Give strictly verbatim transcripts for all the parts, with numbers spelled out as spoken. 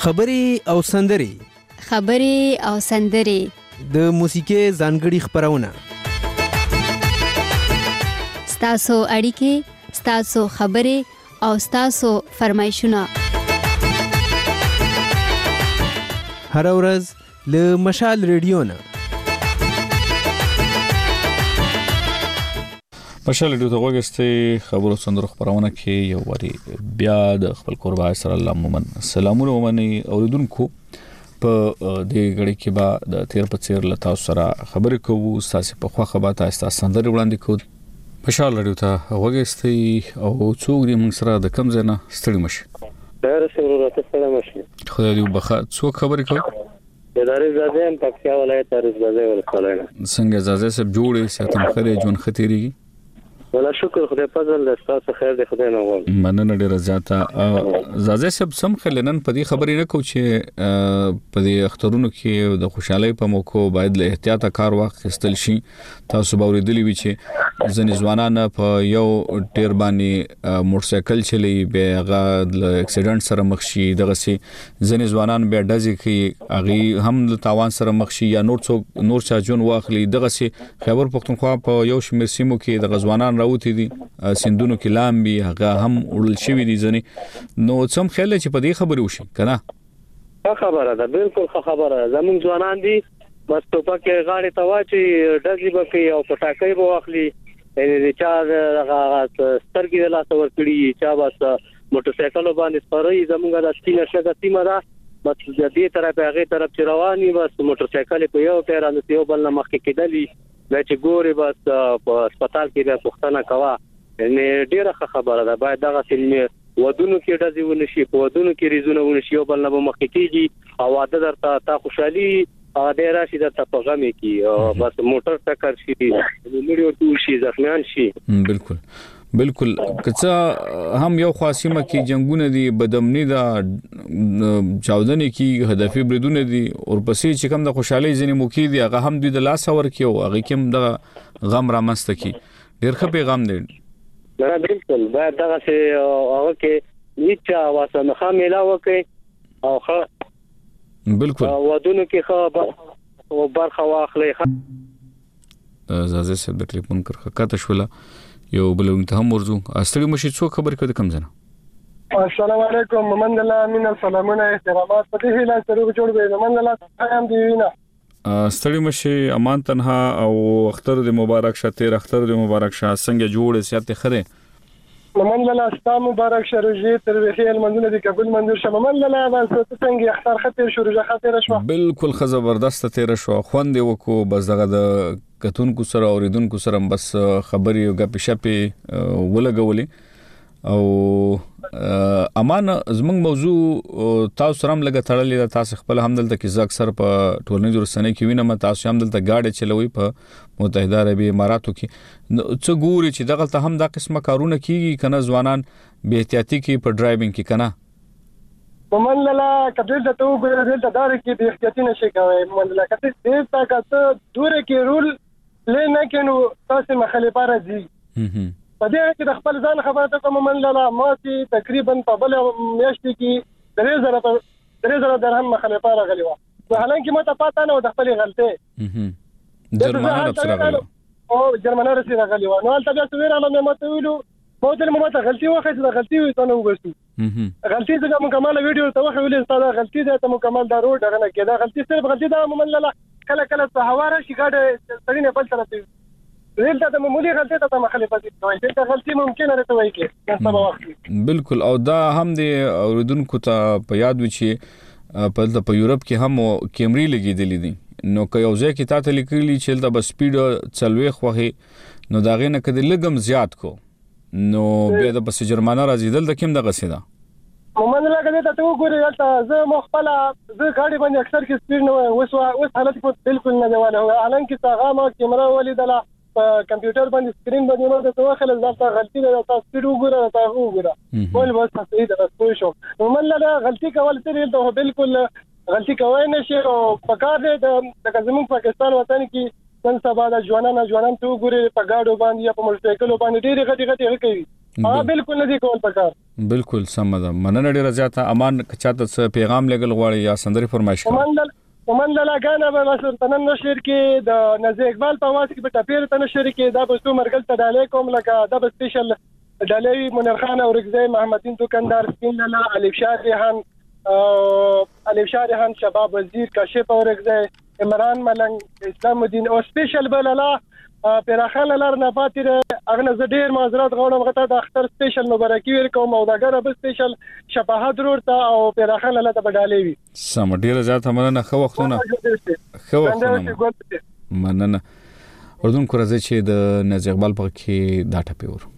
خبرې او سندرې خبرې او سندرې د موسیقۍ ځانګړي خبرونه ستاسو اړیکې ستاسو خبرې او ستاسو فرمایشونه هر ورځ له مشال ریډیو نه مشال ریډیو ته وګورئ خبرو سندرو خبرونه کې یو وری بیا د خپل قربان سره الله مومن سلامونه ومني اوریدونکو په دې غړي کې با د تیر په تیر لتا سره خبرې کوو تاسو په خو خبره تاسو سندري وړاندې کوو مشال ریډیو ته وګورئ او څوک دې موږ سره د کم ځای نه ستړي مشي ډېر سره ستړي مشي خدای دې وبخښه څوک خبرې کوي د داري زاده هم پکښا ولایت داري زاده ولایت څنګه زاده سب جوړې ساتم خره جون خطرېږي ولا شکر خدای فضل له تاسو خیر دی خدای نه وال مننه ډیره زیاته زازه سب سم خلنن په دې خبرې نه کو چې په دې اخترونو کې د خوشحالي په موکو باید له احتیاط کار واخیستل شي تاسو باورېدلی وی چې ځنې ځوانان په یو ټیر باندې موټر سایکل چلی به هغه د اکسیډنټ سره مخ شي دغه سي ځنې ځوانان به ډزې کوي هغه هم د تاوان سره مخ شي یا نور څوک نور چا جون واخلي دغه سي خبر پښتونخوا په یو شمېر سیمو کې د ځوانان راوتی دي سندونو کې لامبي هغه هم وړل شوی دي ځنې نو څم خیال چې په دې خبرې وشي کنه خبره ده بالکل خبره زمون ځوانان دي بس ټوپک غاړې ته واچي ډزې بکي او پټاکې به واخلي یعنی چا هغه سترګې لا څور کړی چا بس موټر سایکل باندې سپاري زمونږه د سپینه شګه سیمه ده بس د دې طرف هغه طرف چې رواني بس موټر سایکل په یو ټیر نه یو بل نه مخکې کېدلی دا چې ګوري بس په هسپتال کې د پښتنه کوا یعنی ډیره خبره ده باید دغه سیمه ودونو کې ډزې ونشي په ودونو کې ریزونه ونشي یو بل نه مخکې کېږي او واده درته تا خوشحالي ا ډیر راشي د تپغمې کې بس موټر ټکر شي لومړی ټول شي زخمیان شي بالکل بالکل کڅه هم یو خاصیمه کې جنگونه دي بدمنی دا چاودنې کې هدفي بریدونه دي او پسې چې کوم د خوشحالي ځنې موکي دي هغه هم دوی د لاس اور کې او هغه کوم د غم رامست کې ډیر ښه پیغام دی نه بالکل باید دغه څه هغه کې هیڅ واسه مخه ملاوه کوي او ښه بالکل ودونو کې خو برخه واخلي زازه سره د ټلیفون کرخه کاته شوله یو بلون ته هم ورزو استړي مشي څو خبر کړه کم زنه السلام علیکم محمد الله امین سلامونه احترامات پدې هیله سره جوړ به محمد الله هم دی وینا استړي مشي امان تنها او اختر د مبارک شته اختر د مبارک شه څنګه جوړ سیاته خره محمد الله ستاسو مبارک شروجي تر وخیل منځونه د قبول منظور شه محمد الله بس څنګه اختر خطر شروجه خطر شو بالکل خ زبردست تیر شو خوند وکړو بس دغه د کتونکو سره اوریدونکو سره بس خبري او غپ شپې ولګولې او امان زمنګ موضوع تاسو سره هم لګ تړلې تاسو خپل همدلته کې ځکه اکثر په ټولنیزو رسنۍ کې وینم تاسو همدلته گاډي چلوي په متحده عربی اماراتو کې څه ګوري چې دغه ته هم دا قسمه کارونه کیږي کنه ځوانان به احتیاطي کې په ډرایوینګ کې کنه محمد الله کډل ته تو ګورې دلته دار کې به احتیاطي نشي کوي محمد الله کته دې تا کته دوره کې رول لنه کینو تاسو مخالفه راځي په دې کې د خپل ځان خبره ته کوم من لاله ما چې تقریبا په بل میاشت کې درې زره درې زره درهم مخالفه راغلی و حالانکه ما ته پاتہ نه و د خپل غلطه جرمانه راغلی او جرمانه راغلی و نو تاسو ویراله مې ماته ویلو په دې مو ته غلطي وخت د غلطي وي ته نو وګورئ غلطي څنګه مکمل ویډیو ته وخت ویل ستاسو غلطي ده ته مکمل دا روډ غنه کېده غلطي صرف غلطي ده محمد الله کله کله په هواره شي ګاډه سړینه بل طرف دلته د معمولی غلطي ته مخالفت کوي چې غلطي ممکن راته وایي کې سبا وخت بالکل او دا هم د اوریدونکو ته په یاد و چې په په یورپ کې هم کیمرې لګېدلې دي نو که یو ځای کې تاسو لیکلي چې د بس سپیډ چلوي خوخه نو دا غینه کده لګم زیات کو نو به د بس جرمانه راځي دل د کوم دغه سیدا محمد الله کله ته وګورئ تا زه مخبل زه غاډي باندې اکثر کې سپیډ نه وس اوس حالت په بالکل نه دیواله هو الان کې څنګه ما کیمرا ولیدله کمپیوټر باندې سکرین باندې نو د توخه لږه غلطي ده تاسو سپیډ وګورئ تاسو وګورئ ول بس صحیح ده بس شو محمد الله غلطي کول تر ته بالکل غلطي کوي نشي او پکار دې د زموږ پاکستان وطن کې نن سبا د ځوانانو ځوانان ته وګوري په گاډو باندې یا په موټر سایکل باندې ډېری غټي غټي کوي ها بالکل نه دي کول پکار بالکل سم ده. مننه ډیره زیاته. امان چاته څه پیغام لګل غواړي یا سندري فرمایش کوي؟ ومن ومن لګانا به مثلا تنن نشر کې د نزی اقبال په واسطه کې په ټپیر ته نشر کې دا به څو مرګل ته ډالې کوم لکه دا به سپیشل ډالې منیر خان او رګزی محمدین دکاندار سپین لالا الف شاه ریحان الف شاه ریحان شباب وزیر کاشف او رګزی عمران ملنګ اسلام الدین او سپیشل بلالا پیراخان لار نه پاتې اغه ز ډیر معذرت غواړم غته د اختر سپیشل مبارکي ورکوم او دا ګره به سپیشل شفاعت ورته او پیراخان لاله ته بدالې وي. سم ډیر زیات مننه. خو وختونه خو وختونه مننه. اردن کو راځي چې د نزی اقبال په کې دا ټپي ور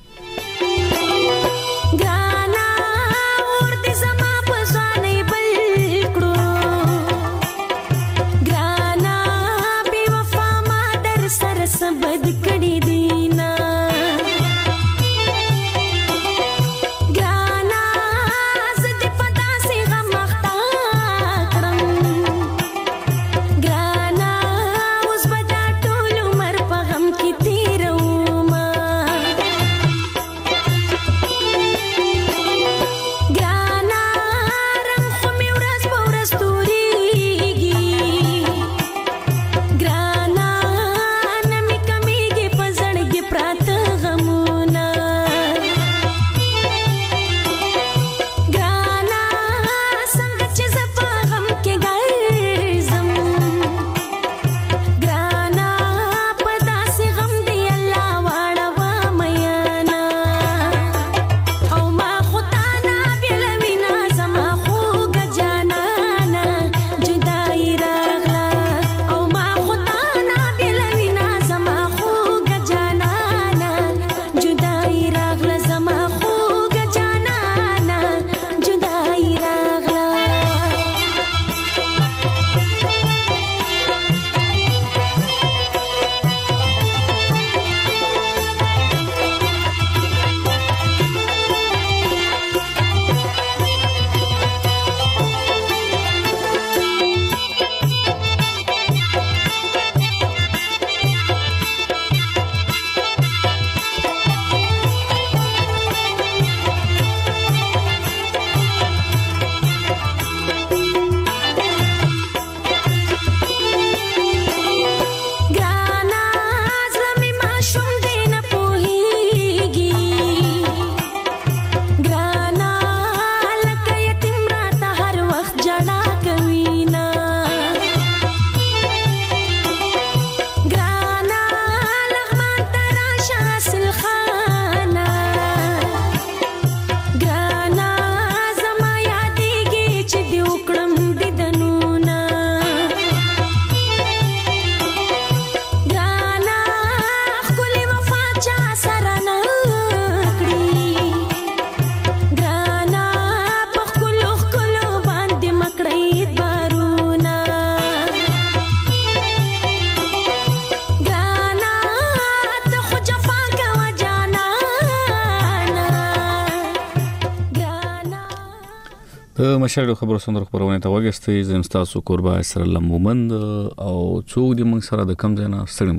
مشر خبرو سندر خبرونه ته وګستې زم تاسو قربا سره لمومند او څوک دې موږ سره د کم ځای نه ستړي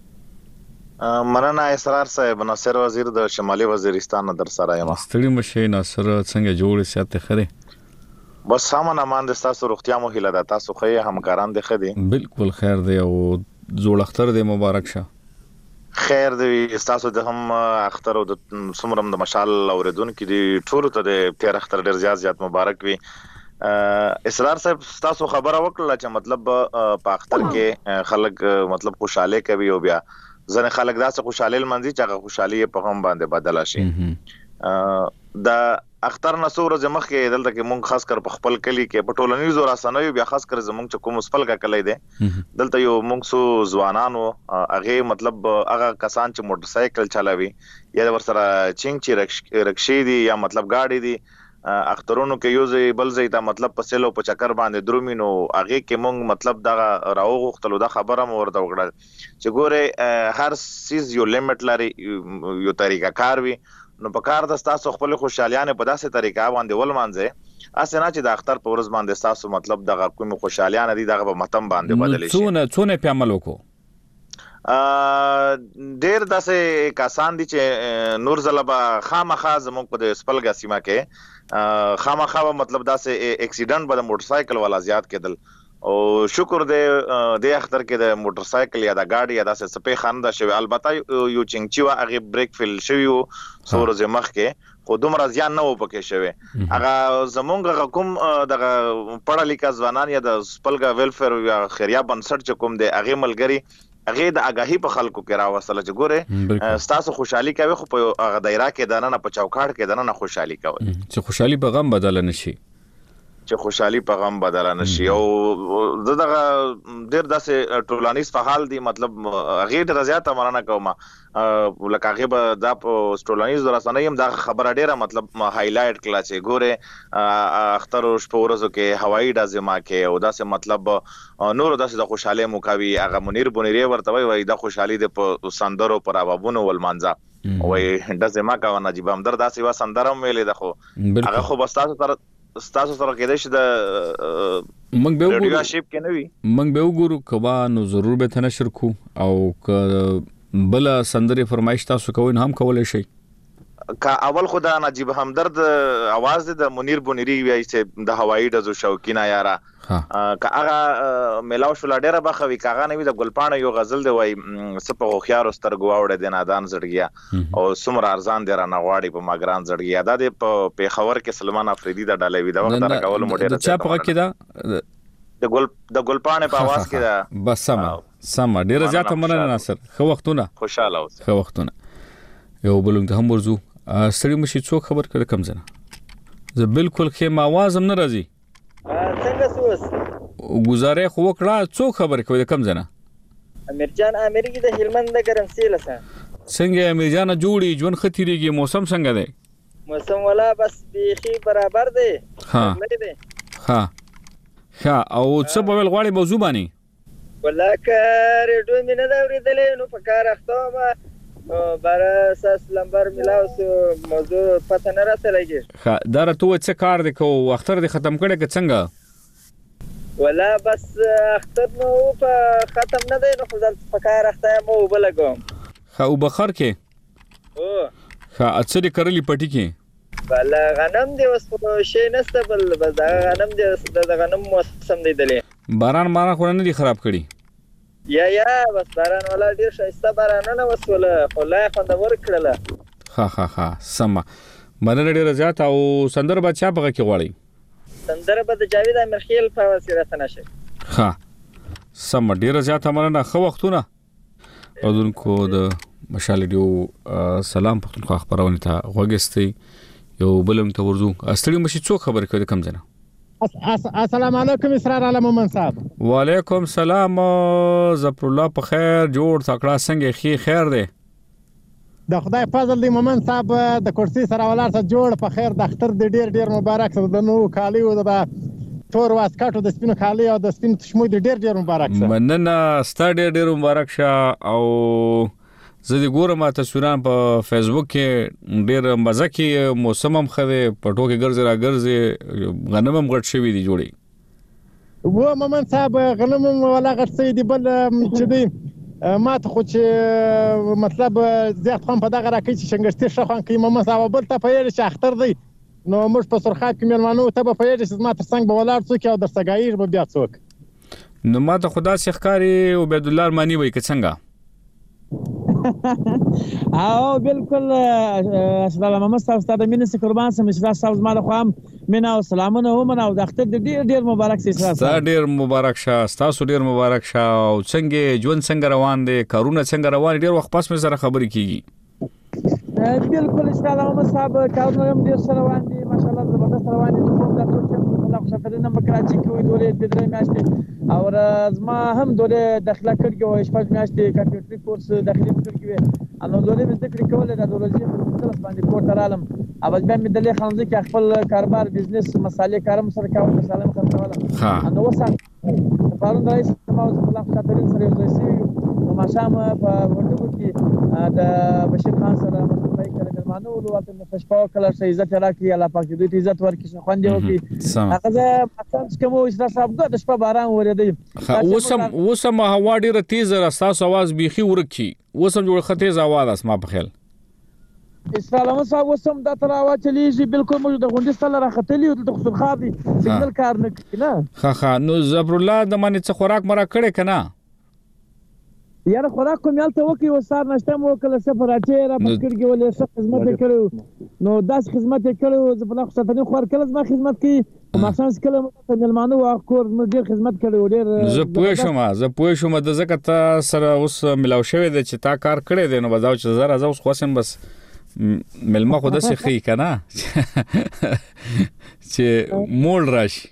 مشه. مننه اسرار صاحب. ناصر وزیر د شمالي وزیرستان در سره یم. ستړي مشه ناصر څنګه جوړ سیاته خره؟ بس سامان امان د تاسو روغتیا مو هیله ده. تاسو خې همکاران دي خدي؟ بالکل خیر دی او جوړ اختر دی مبارک شه. خیر دی تاسو د هم اختر او د سمرم د مشال اوریدون کې دی ټول ته د تیر اختر ډیر زیات زیات مبارک وي. اسرار صاحب تاسو خبره وکړه چې مطلب په اختر کې خلک مطلب خوشاله کوي او بیا ځنه خلک داسې خوشاله لمنځي چې هغه خوشالي په هم باندې بدل شي. د اختر نسور زمخ کې دلته کې مونږ خاص کر په خپل کلی کې په ټولنیزو راسنوي بیا خاص کر زمونږ چې کوم سپل کا کلی دی دلته یو مونږ سو ځوانانو هغه مطلب هغه کسان چې موټر سایکل چلاوي یا ورسره چینګ چی رکشي دي یا مطلب گاډي دي اخترونو کې یو ځای بل ځای ته مطلب په سلو په چکر باندې درومینو هغه کې مونږ مطلب دا راوغختلو دا خبره مو ورته وکړه چې ګوره هر سیز یو لیمټ لري یو طریقه کار وي نو په کار د تاسو خپل خوشالیانه په داسې طریقه باندې ول مانځه اسنه چې د اختر په ورځ باندې تاسو مطلب د کوم خوشالیانه دي دغه په متم باندې بدل شي. څونه څونه په عمل وکړو ډیر داسې کسان دي چې نور زلبا خامخا زموږ په سپلګا سیمه کې خامخا مطلب داسې اکسیډنټ به د موټر سایکل والا زیات کېدل او شکر دې د اختر کې د موټر سایکل یا د گاډي یا داسې سپې خانده شوی البته یو چنګچی وا هغه بریک فیل شوی او سورزه مخ کې خو دومره زیان نه و پکې شوی هغه زمونږ کوم د پړه لیکا ځوانان یا د سپلګا ویلفیر یا خیریه بنسټ چې کوم دی هغه ملګری هغه د آگاهی په خلکو کې راوصله چې ګوره ستاسو خوشحالي کوي خو په هغه دایره کې دنه په چوکاټ کې دنه خوشحالي کوي چې خوشحالي په غم بدل نشي چې خوشحالي په غم بدل نشي او دغه ډیر داسې ټولانیز فعال دي مطلب هغه ډیر زیاته مرانه کوم لکه هغه به د ټولانیز درسنه هم دا خبره ډیره مطلب هایلایټ کلا چې ګوره اختر شپه ورځو کې هوایي ډازما کې او داسې مطلب نور داسې د خوشاله موکوي هغه منیر بونری ورته وای د خوشحالي د سندرو پر ابابونو ولمانځه وای ډازما کا نجيب همدرد داسې و سندرم ویلې ده خو هغه خو بستاسو تر ستاسو سره کېدای شي د موږ به وګورو شیپ کې نه وي موږ به وګورو کبا نو ضرور به تنه شر کو او ک بل سندري فرمایش تاسو کوئ هم کولای شي کا اول خدا نجيب همدرد आवाज د منیر بونری وی چې د هوایي د شوقینا یارا کا هغه ملاو شو ډیره بخوي کاغه نه وی د ګلپانه یو غزل دی وای سپه خوخيار سترګو اوړه د نادان زړګیا او سمر ارزان دی را نغواړي په ماګران زړګیا د په پیښور کې سلمان افریدي د ډالې وی د وخت را کول موډه چا په کې دا د ګل د ګلپانه په आवाज کې دا بس سم سم ډیره زیاته مننه ناصر خو وختونه خوشاله اوسه خو وختونه یو بلنګ ته هم ورزو ستړي مشي څوک خبر کړه کم زنه زه بالکل خې ما आवाज هم نه راځي څنګه سوس گزاره خو وکړه څوک خبر کوي کم زنه امیر جان امریکا د هلمند د ګرمسیل سره څنګه امیر جان جوړي ژوند ختیریږي موسم څنګه دی موسم ولا بس بيخي برابر دی ها ها ها او څه په ول غواړي موضوع باندې ولا کار دوی مینه دا ورېدلې نو په کار اخته ما بار اساس لمبر ملاوس موضوع پته نه راته لګي ها دا راته څه کار دی کو اختر دی ختم کړي که څنګه ولا بس اختر نو په ختم نه دی نو خو په کار اخته مو وبلګم ها او بخر کې او ها اڅري کرلی پټی کې بل غنم دی وس شي نسته بل بس دا غنم دی د غنم موسم دی دلې باران باران خو نه دی خراب کړي یا یا بس باران ولا ډیر شایسته باران نه وسوله خو لا خوندور کړله ها ها ها سم مننه ډیر زیات او سندر بچا په کې غواړي سندر به د جاوید امرخیل په وسیله تنشه ها سم ډیر زیات مننه خو وختونه اودونکو د مشال دیو سلام پختونخوا خبرونه ته وګستي یو بلم ته ورزو استړي مشي څوک خبر کوي کم زنه السلام علیکم اسرار علم مومن صاحب وعلیکم سلام زفر الله په خیر جوړ تکړه څنګه خي خیر دی د خدای فضل دی مومن صاحب د کرسي سره ولر ته جوړ په خیر د اختر د ډیر ډیر مبارک سره د نو کالی او د تور واسکټو د سپینو کالی او د سپینو تشمو د ډیر ډیر مبارک سره مننه ستاره ډیر ډیر مبارک شه او زه د ګورم تصویران په فیسبوک کې ډیر مزه کې موسم هم خره پټو کې ګرځي را ګرځي غنم هم غټ شوی دی جوړي و مومن صاحب غنم ولا غټ شوی دی بل چې دی ما ته خو چې مطلب زیات خون په دغه راکې چې شنګشتي شخوان کې مومن صاحب بل ته پیل چې اختر دی نو موږ په سرخات کې مېلمانو ته په پیل چې ما تر څنګ به ولار څوک او در سګایي به بیا څوک نو ما ته خدا سخکاری عبید الله مانی وای که څنګه او بالکل اسلام محمد صاحب ستاسو د مینې قربان سم چې تاسو زما له خام مینا او سلامونه هم او د اختر ډیر ډیر مبارک سي تاسو ډیر مبارک شه تاسو ډیر مبارک شه او څنګه ژوند څنګه روان دي کارونه څنګه روان ډیر وخت پس مې سره خبرې کیږي بالکل اسلام محمد صاحب کارونه هم ډیر سره روان دي ماشاءالله زبردست روان دي کوم د ټول الله خوشاله په کراچي کې وي دوره د درې میاشتې او زما هم دوره داخله کړی او شپږ میاشتې کمپیوټر کورس داخلي کړی وي انو دوره مې ذکر کوله د دولتي په باندې کوټ رالم او بیا مې د لې خانځي کې خپل کاروبار بزنس مسالې کارم سره کاوه سلام خبروله ها انو وسه پرون د رئیس ما الله خوشاله سره یو ځای او ما شام په ورته کې د بشیر خان سره مصطفی کړه مېلمانه ولوته نو شپه کله چې عزت راکړي الله پاک دې ته عزت ورکړي خوند وکړي هغه زه مقصد کوم چې تاسو د شپه باران ورېدی اوسم اوسم هوا ډیره تیز راستاسو आवाज بيخي ورکی اوسم جوړ خطیز आवाज اسما په خیال اسلام صاحب وسم د تر اواز چلیږي بالکل موږ د غونډې سره راختلی او د خصوص خاطي سیګنل کار نه کوي نه ها ها نو زبر الله د باندې څه خوراک مرا کړي کنه یاره خوراک کوم یالته وکي وسار نشته مو کله سفر اچي را پکړږي ولې څه خدمت کړو نو داس خدمت کړو زه په خصوص ته خور کله ما خدمت کوي ما شانس کله مېلمانه واخور نو ډیر خدمت کړو ډیر زه پوه شوم زه پوه شوم د زکه تا سره اوس ملاو شوی د چې تا کار کړی دی نو بزاو چې زره زو خوسم بس ملما خو د سخی کنه چې مول راشي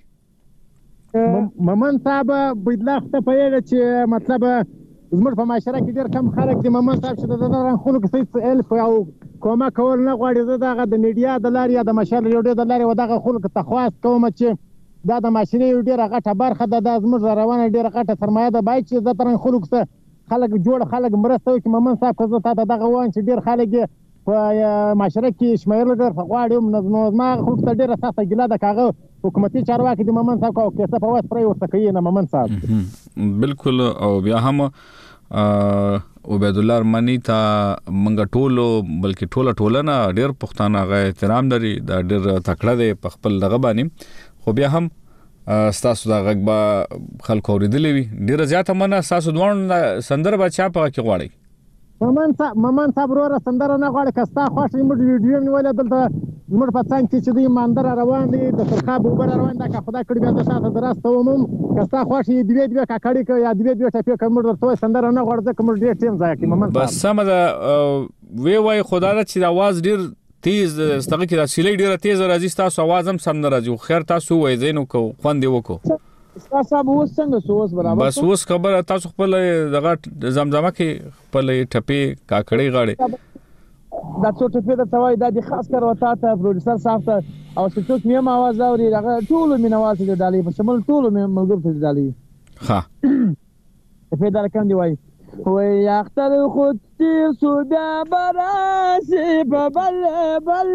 ممن صاحب بدلاخته پېړ چې مطلب زموږ په معاشره کې ډېر کم خلک دي ممن صاحب چې د دغه خلکو څه الف او کومه کول نه غواړي زه دغه د میډیا د لارې یا د مشال ریډیو د لارې و دغه خلکو ته خواست کوم چې دا د معاشري ډېره غټه برخه ده د زموږ روانه ډېره غټه سرمایه ده باید چې زه تر خلکو څخه خلک جوړ خلک مرسته وکړي ممن صاحب که زه تا ته دغه وایم چې ډېر خلک په معاشره کې شمېرل ډېر غواړي نو زما خلکو ته ډېره سخته ګیله ده که هغه حکومتي چارواکي د ممن صاحب او کیسه په وس پرې ورته کوي نه ممن صاحب بالکل او بیا هم عبید الله ارمنی ته منګه ټولو بلکې ټوله ټولنه ډېر پښتانه غا احترام لري دا ډېر تکړه دی په خپل دغه باندې خو بیا هم ستاسو دا غږ به خلکو اوریدلی وي ډېره زیاته مننه ستاسو دواړو سندره به چا په کې غواړئ ممن صاحب ممن صاحب وروره سندره نه غواړي که ستا خوښ وي موږ ویډیو نیولې دلته زموږ په څنګ کې چې دوی ماندر روان دي د سرخاب اوبه روان دي که خدای کړي بیا زه شاته درسته ومم که ستا خوښ وي دوې دوې کاکړي که یا دوې دوې ټپې که موږ درته سندره نه غواړو ځکه موږ ډېر ټیم ضایع کوي ممن صاحب بس سمه ده وی وای خدا دا چې د اواز ډېر تیز ستغه کې د سیلې ډېره تیز راځي تاسو اواز هم سم نه راځي خیر تاسو وای زینو کو خوند وکړو تاسو صاحب اوس څنګه سوس برابر بس اوس خبره تاسو خپل دغه زمزمه کې خپل ټپې کاکړې غاړي دا څو ټپې د توای د خاص کر وتا ته پروډوسر صاحب ته او څوک مې आवाज اوري هغه ټول مینوال ته ډالي په شمول ټول مې ملګر ته ډالي ها ټپې دار کوم دی وای وای اختر خود تیر سو بیا براسي په بل بل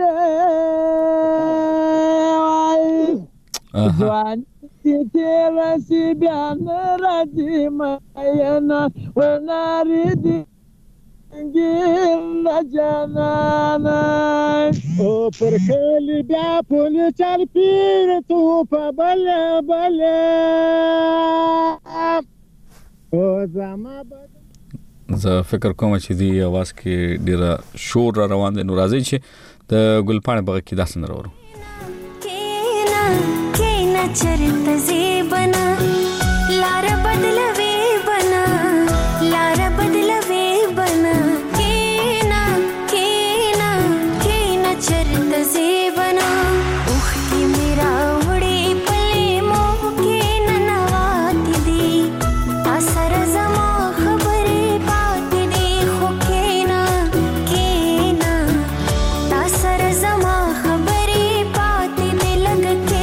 ځوان تیر سی بیان راځي ماینا وناري دي ګل جانانا او پر کلی بیا پول چل پیر تو په بل بل او زما زه فکر کوم چې دی आवाज کې ډیره شور را روان دي نو راځي چې د ګلپاڼه بغه کې داسن راوړو चरित बना लार बदलवे बना लार बदलवे बना केना केना केना चरित से बना उख की मेरा उड़े पले मोह के ननवाती दी असर जमा खबरे पाती दी हो केना केना असर जमा खबरे पाती दी लग के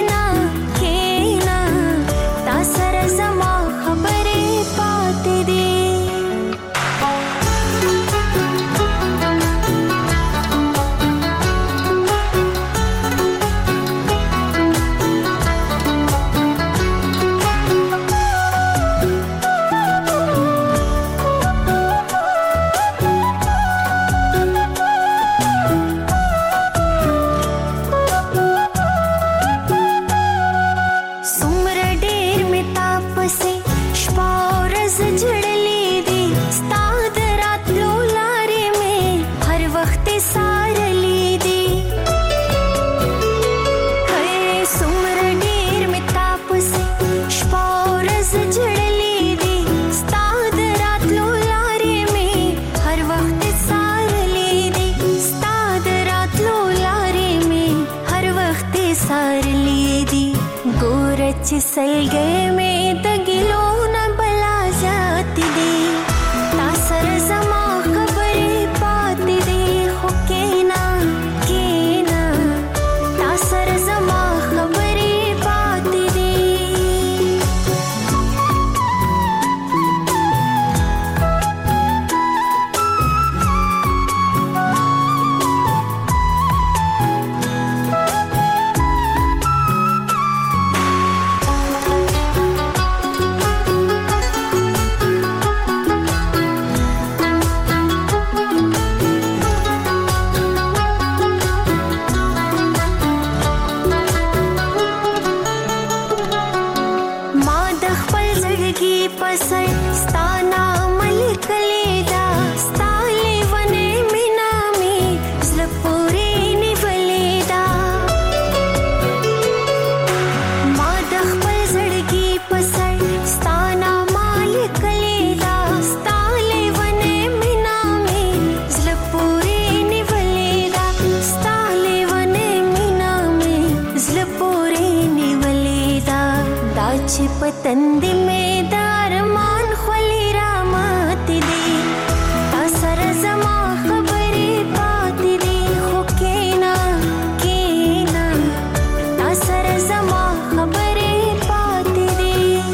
चल गए में तगिलो न बला जाती दे तासर जमा खबरे पाती दे हो केना केना तासर जमा खबरे पाती दे पतंद में दारमान खली रामत दे तासर जमा खबरे बात दे हो केना केना तासर जमा खबरे बात दे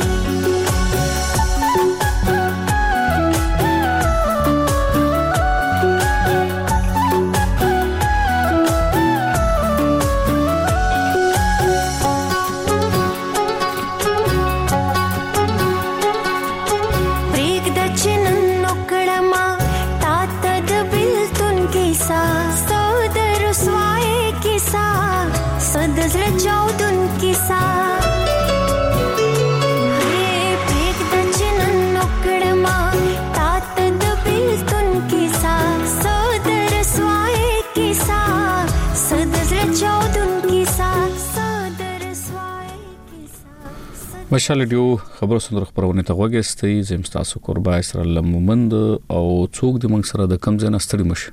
مشال ډیو خبرو سندره خبرونه ته وګستې زم تاسو قربا اسرا لممند او څوک د منګ سره د کم ځای نستړي مشه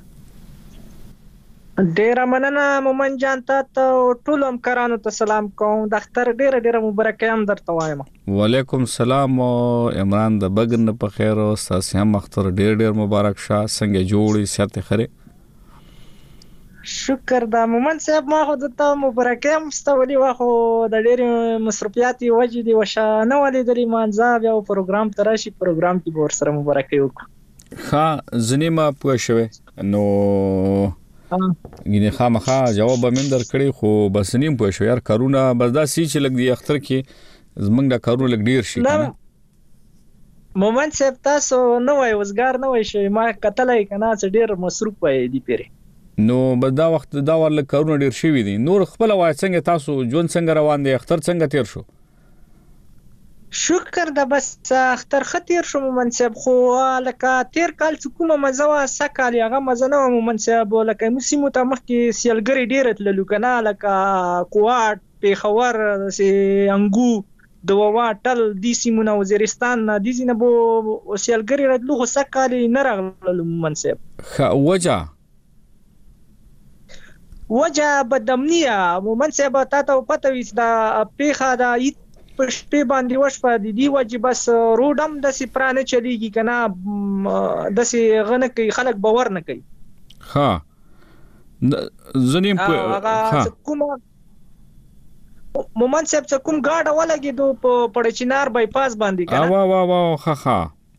ډیر مننه مومن جان ته ټول همکارانو ته سلام کوم د اختر ډیر ډیر مبارکي هم درته وایم وعلیکم السلام عمران د بګن په خیر او تاسو هم اختر ډیر ډیر مبارک شه څنګه جوړي سیاته خره شکر دا مومن صاحب ما خو ته مبارکي هم ستولي واخو د ډیر مصرفياتي وجې دی وشه نه ولې د مانځه بیا پروګرام تراشي پروګرام کې ور سره مبارکي وکړه ها زنیما پوه شوه نو ګینه خامخا جواب من در کړی خو بس نیم پوه شو یار کارونه بس دا سی چې لګ دی اختر کې زمنګ دا کارونه لګ ډیر شي کنه مومن صاحب تاسو نو وای وزګار نو وای شي ما کتلای کنه چې ډیر مصروف وای دی پیری نو بس دا وخت دا ورل کارونه ډیر شوی دي نور خپل وای څنګه تاسو جون څنګه روان دي اختر څنګه تیر شو شکر دا بس اختر خطیر شو مومن صاحب خو لکه تیر کال کومه مزه وا سکال هغه مزه نو مومن صاحب لکه موسمو ته مخ کې سیلګری ډیر تللو کنه لکه کوات پیښور سي انګو دووا ټل دي سیمونه وزیرستان دي زینه بو سیلګری راتلو خو سکال نه راغلو مومن صاحب خ وجه وجه بدمنیه مومن صاحب تاسو پته وس دا پیخه دا پښپې باندې وشپه دي دی وجه بس روډم د سي پرانه چلیږي کنه د سي غنه کوي خلک باور نه کوي ها زنیم ها کوم مومن صاحب څه کوم گاډه ولګي دو په پړچینار بای پاس باندې کنه وا وا وا ها ها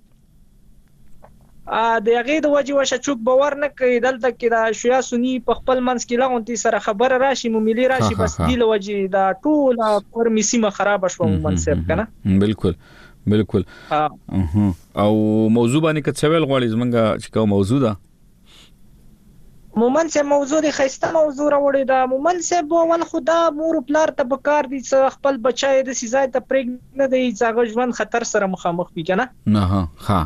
ا د هغه د وجه وشه چوک باور نه کوي دلته کې دا شیا سنی په خپل منځ کې لغونتي سره خبر راشي مو ملي راشي بس دی له وجه دا ټول قرمي سیمه خراب شو منصب کنه بالکل بالکل او موضوع باندې که څویل غواړي زمونږه چې کوم موضوع ده مومن صاحب موضوع د خيسته موضوع راوړی دا مومن صاحب ول خدا مور پلار ته بکار دي خپل بچای د سیزای ته پرېګ نه دی ځاګه ژوند خطر سره مخامخ وي کنه نه ها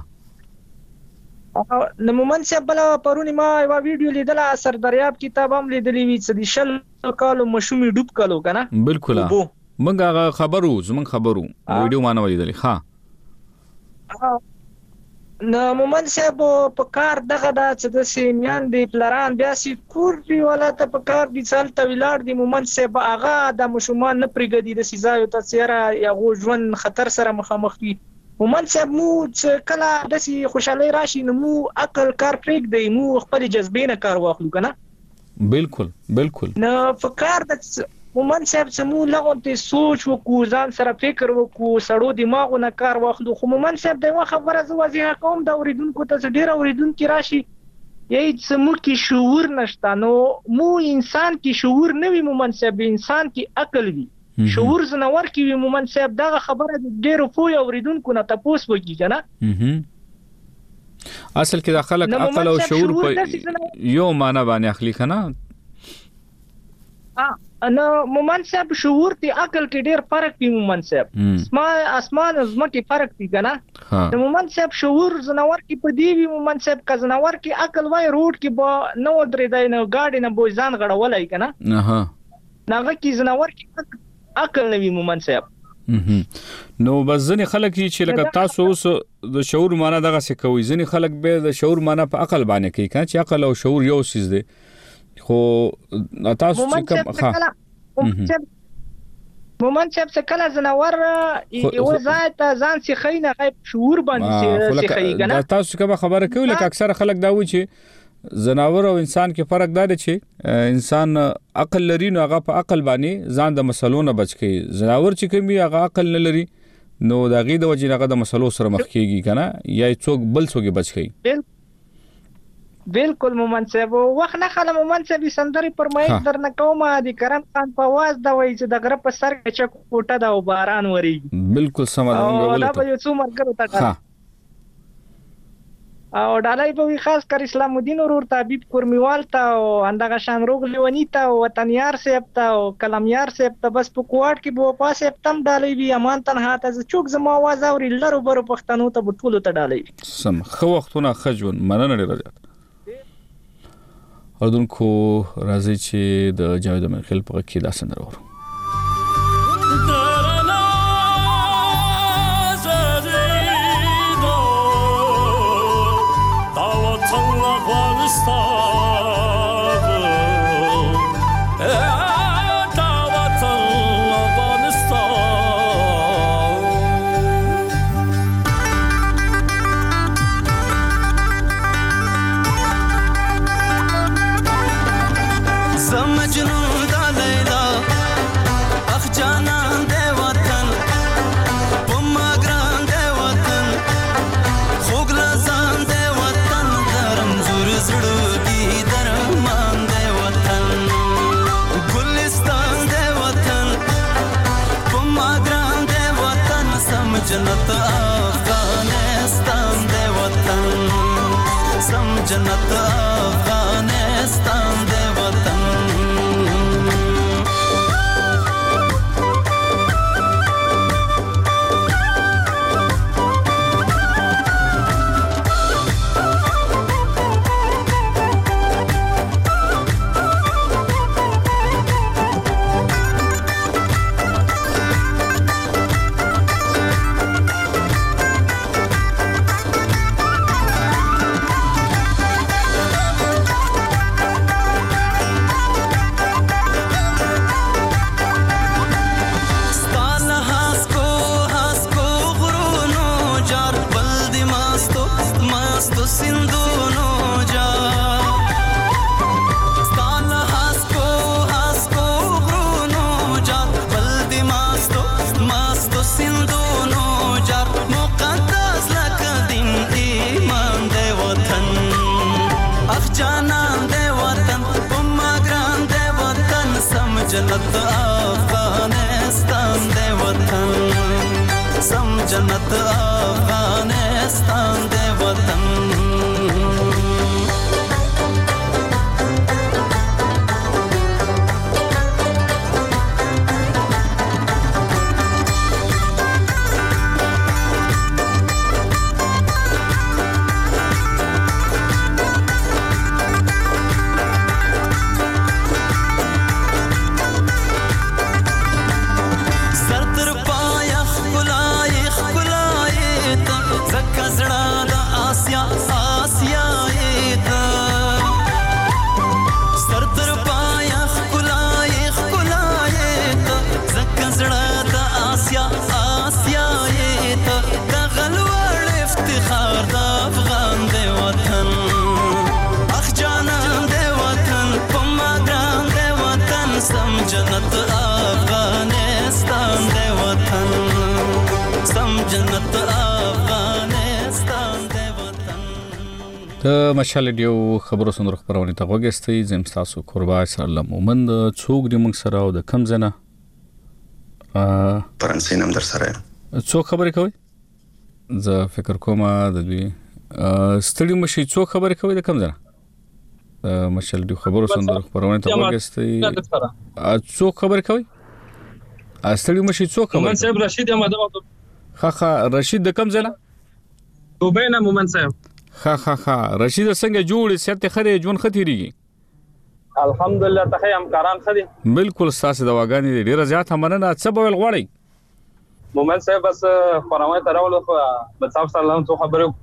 نو مومن صاحب بل پرونی ما یو ویډیو لیدل اثر دریاب کتاب هم لیدلی وی چې د شل کالو مشومی ډوب کالو کنه بالکل منګه خبرو زمون خبرو ویډیو ما نه ولیدل ها نو مومن صاحب په کار دغه د چې د سیمیان دی پلاران بیا سی کور دی ولا ته په کار دي څل ته ویلار دی مومن صاحب هغه د مشومان نه پرګدي د سیزایو ته سیره یا ژوند خطر سره مخامخ وي مومن صاحب مو کله د سي خوشاله راشي نو مو عقل کار پرېګ دی مو خپل جذبې نه کار واخلو کنه بالکل بالکل نو فکر د مومن صاحب سمو لغونته سوچ وکړو ځان سره فکر وکړو سړو دماغونه کار واخلو خو مومن صاحب دغه خبره زوازي کوم د اوریدونکو ته ډیر اوریدونکو راشي یی سمو کې شعور نشته نو مو انسان کې شعور نه وي مومن صاحب انسان کې عقل وي شعور زنور کې وي مومن صاحب دغه خبره ډیر پوي اوریدونکو نه تاسو وږي کنه اصل کې د خلک عقل او شعور په یو معنا باندې اخلي کنه ا نو مومن صاحب شعور دی عقل کې ډیر فرق دی مومن صاحب اسمان اسمان زمکه فرق دی کنه نو مومن صاحب شعور زنور کې په دی وی مومن صاحب کا زنور کې عقل وای روډ کې به نو درې دی نو گاډي نه بو ځان غړولای کنه اها ناغه کې زنور کې عقل نوی مومن صاحب نو بس ځنی خلک چې لکه تاسو اوس د شعور معنا دغه څه کوي ځنی خلک به د شعور معنا په عقل باندې کوي کنه چې عقل او شعور یو څه دی خو تاسو چې کوم ښه مومن صاحب څه کله زناور یو ځای ته ځان سیخی نه غیب شعور باندې سیخی کنه. تاسو کومه خبره کوي لکه اکثر خلک دا وایي چې زناور او انسان کې فرق دا دی چې انسان عقل لري نو هغه په عقل باندې ځان د مسلو نه بچ کی، زناور چې کومي هغه عقل نه لري نو دا غي د وجې هغه د مسلو سره مخ کیږي کنه یا څوک بل څوک بچ کی. بالکل مومن صاحب وخت نه خاله مومن صاحب سندري پرمایي درنه کومه د کرم خان په واز دا وایي چې د غره په سر کې چک کوټه دا باران وري. بالکل سمه ده دا به یو څو مرګ ته او ډالای په خاص کر اسلام الدین ورور طبيب کورمیوال ته او اندغه شان روغ لیونی ته او وطنیار صاحب ته او کلمیار صاحب ته بس په کوټ کې بو پاسه تم ډالای وی امان تنها ته چوک زما आवाज اوري لرو برو پښتنو ته بټولو ته ډالای. سم خو وختونه خجون مننه لري راځه اردوونکو راځي چې د جاوید منخیل په کې دا سندره ورو. جنت افغانستان دے وطن سم جنت افغانستان دے وطن جنت افغانستان دے وطن سم جنت افغانستان دے وطن جنت افغانستان دے وطن سم جنت افغانستان دے وطن. ته مشال دیو خبرو سندره خبرونه ته وګستې زم تاسو قربا سره مومند څوک دی موږ سره او د کم زنه ا فرانسې نم در سره څوک خبرې کوي زه فکر کوم د دې ستړي مشي څوک خبرې کوي د کم زنه مشال دی خبرو سندره خبرونه ته وګستې څوک خبرې کوي ستړي مشي څوک خبرې مومن صاحب رشید احمد خا خا رشید د کم زنه دوبه نه مومن صاحب خا خا خا رشید څنګه جوړ سیت خره جون ختيريږي الحمدلله ته همکاران خدي بالکل ساس دواګانی ډیره زیات مننه څه بول غوړی مومن صاحب بس فرمای تراول په تاسو سره له خبرو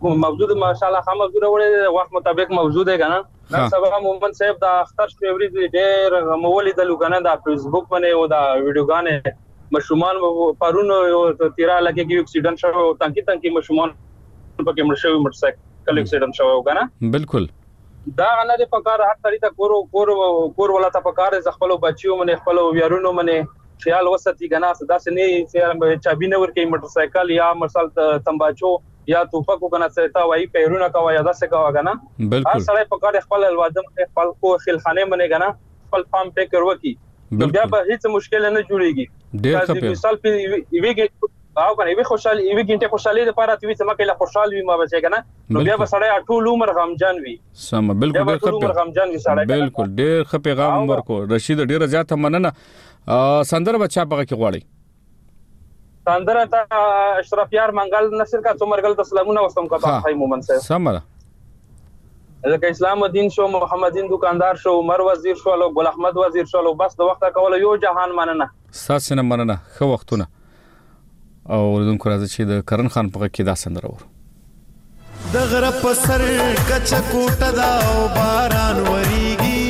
موجود ماشاءالله خام موجود وړي وخت مطابق موجود دی کنه نن سبا مومن صاحب د اختر فیوری ډېر مولید لوګنه د فیسبوک باندې او د ویډیوګانې مشومان پرونو تیرا لکه کې اکسیډنټ شو تانکی تانکی مشومان پکې مرشوي موټر سایکل اکسیډنټ شو کنه بالکل دا غنه د پکار هر طریقه کور کور کور ولا ته پکار ز خپل بچیو منه خپل ویارونو منه خیال وساتي کنه صدا سني چابي نه ورکې موټر سایکل یا مثال تمباچو یا توپک کنه ستا وای پیرونه کا وای ادا څه کا کنه بالکل هر سړی پکار خپل الوادم خپل کو خلخانه منه کنه خپل فارم پیکر وکي بیا به هیڅ مشکل نه جوړيږي ډېر ښه مثال په ایوي او کنه ایوي خوشحالي ایوي ګنټه خوشحالي د پاره توي سم کله خوشحال وي ما بچي کنه نو بیا به سړی ټول عمر غمجن وي سم بالکل ډېر ښه عمر غمجن وي سړی بالکل ډېر ښه پیغام ورکو رشید ډېر زیات مننه سندره بچا پغه کې غواړي سندره ته اشرف یار منګل نصر کا څومرګل د سلامونه وستم کا په مومن صاحب سمره لکه اسلام الدین شو محمدین دکاندار شو عمر وزیر شو لو ګل احمد وزیر شو لو بس د وخت کول یو جهان مننه ساسنه مننه خو وختونه او دونکو راځي چې د کرن خان په کې دا سندره ور د غره په سر کچ کوټه دا او باران وریږي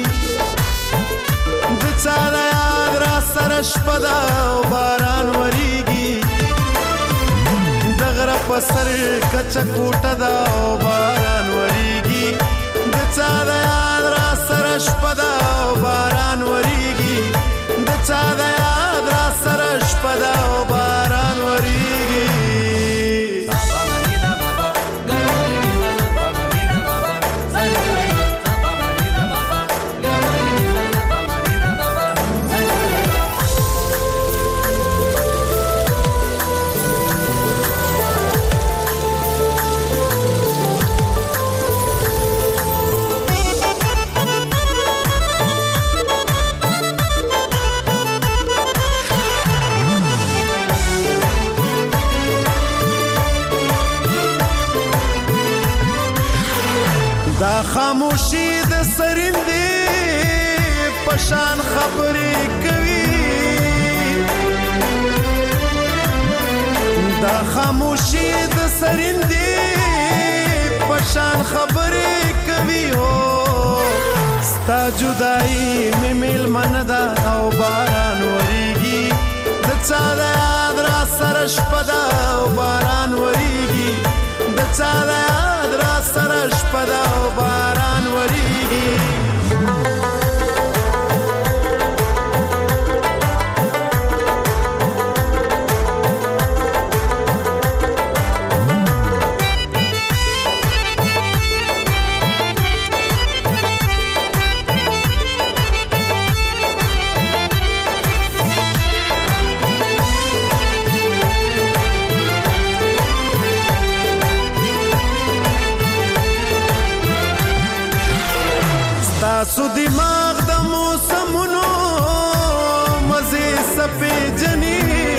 د چا د یاد را سره شپه دا او باران وریږي د غره په سر کچ کوټه دا او باران وریږي د چا د یاد را سره شپه دا او باران وریږي د چا د یاد را سره شپه دا او باران وریږي دا خاموشي د سرندې پشان خبرې کوي دا خاموشي د سرندې پشان خبرې کوي هو ستا جدائی مې میل من دا او باران وریږي د چا د یاد را سره شپه دا او باران وریږي د چا د یاد را سره شپه دا او باران وریږي تاسو دماغ د موسمونو مزه سپې جنې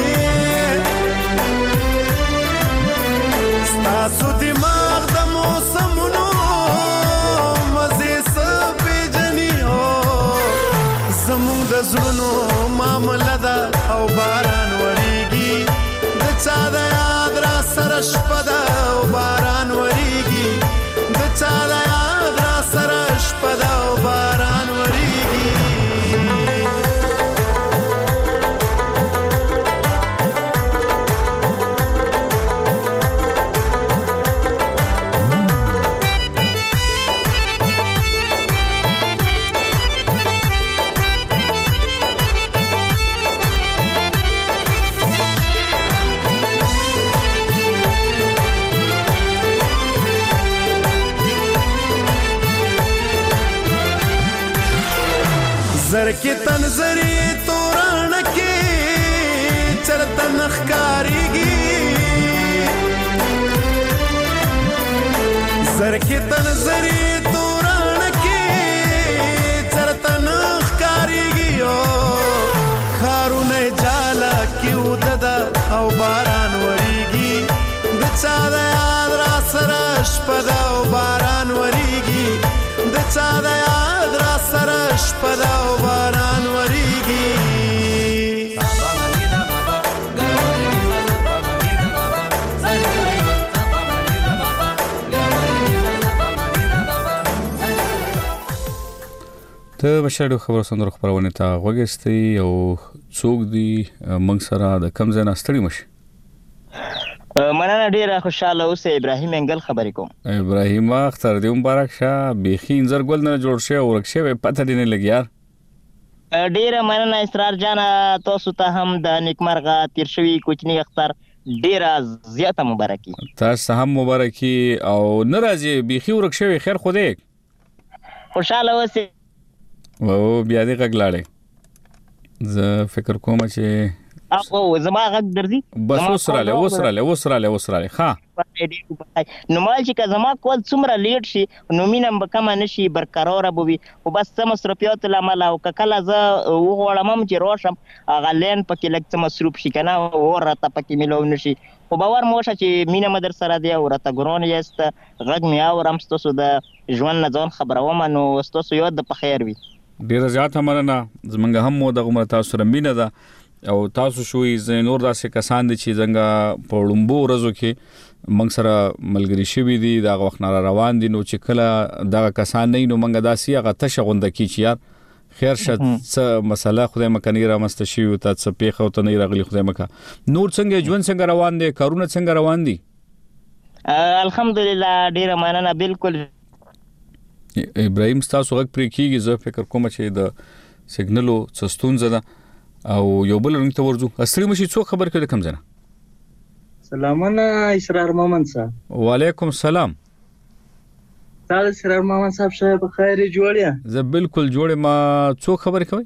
تاسو دماغ د موسمونو مزه سپې جنې او زموږ د زړونو معاملې دا او باران وریږي د چا د یاد را سره شپه دا او باران وریږي د چا د یاد را سره شپه دا او باران وریږي زرکی تنظری توران کی چرتا نخکاریگی زرکی تنظری توران کی چرتا نخکاریگی خارون جالا کیو ددا او باران وریگی دچا دا یاد را سرش پدا او باران وریگی دچا دا یاد را سرش پدا او باران وریگی ته بشاړو خبرو سندرو خبرونه ته غوګستي او څوک دی موږ سره د کم ځای نه ستړي مشي مننه ډیره خوشاله اوسه ابراهیم انګل خبرې کوم. ابراهیم اختر دې مبارک شه بيخي انځر ګل نه جوړ شه او رکشه پته دې نه لګیار. ډیره مننه اسرار جان تاسو ته هم د نیکمرغه تیر شوی کوچنی اختر ډیره زیاته مبارکي. تاسو هم مبارکي او ناراضي بيخي ورکشه خیر خو دې خوشاله اوسه. او بیا دې غږلاړې زه فکر کوم چې او زما غږ درځي بس وسراله وسراله وسراله وسراله ها نو مال چې زما کول څومره لیټ شي نو مینم به کم نشي برقرار بوي او بس سم مصرفيات لامل او کله ز وغوړم چې روشم هغه لین پکې لګ څه مصروف شي کنه او راته پکې ملو نشي او باور موشه چې مینه مدر سره دی او راته ګرون یست غږ میا او رمستو د ژوند نه ځون خبرو نو واستو یو د پخیر وي. ډیر زیات مننه زمونږ هم مو د عمر تاسو سره مینه ده او تاسو شوي ز نور داسې کسان دي چې څنګه په لومبو ورځو کې موږ سره ملګری شوي دي دا وخت نه روان دي نو چې کله دا کسان نه نو موږ داسې هغه تشه غونډه کی چې یار خیر شت څه مسله خدای مکنی را مستشي او ته څه پیښه او ته نه راغلی خدای مکه نور څنګه ژوند څنګه روان دي کارونه څنګه روان دي. الحمدلله ډیر مننه بالکل. ابراهیم تاسو غږ پرې کیږي زه فکر کوم چې د سیګنالو څستون زده او یو بل رنګ ته ورځو اصلي مشي څو خبر کړه کم زنه. سلامونه اسرار محمد صاحب. وعلیکم السلام. تاسو اسرار محمد صاحب شه په خیر جوړیا؟ زه بالکل جوړ ما څو خبر کوي.